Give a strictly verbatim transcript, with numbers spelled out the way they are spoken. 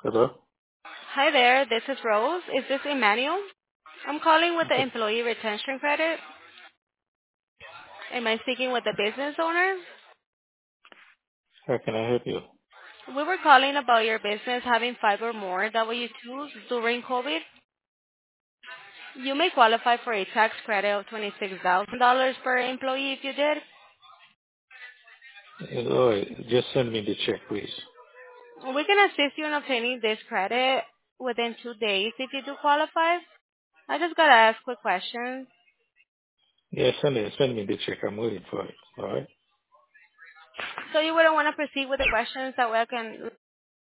Hello? Hi there, this is Rose. Is this Emmanuel? I'm calling with the Yes. employee retention credit. Am I speaking with the business owner? How can I help you? We were calling about your business having five or more W twos during COVID. You may qualify for a tax credit of twenty-six thousand dollars per employee if you did. All right. Just send me the check, please. We can assist you in obtaining this credit within two days if you do qualify. I just gotta ask quick questions. Yeah, send it. Send me the check. I'm waiting for it. All right? So you wouldn't want to proceed with the questions that way I can